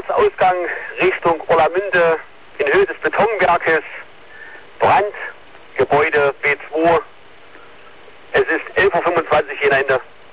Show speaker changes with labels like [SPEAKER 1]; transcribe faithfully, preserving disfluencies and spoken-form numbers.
[SPEAKER 1] Ortsausgang Richtung Orlamünde in Höhe des Betonwerkes. Brand, Gebäude B zwei. Es ist elf Uhr fünfundzwanzig hier in Ende.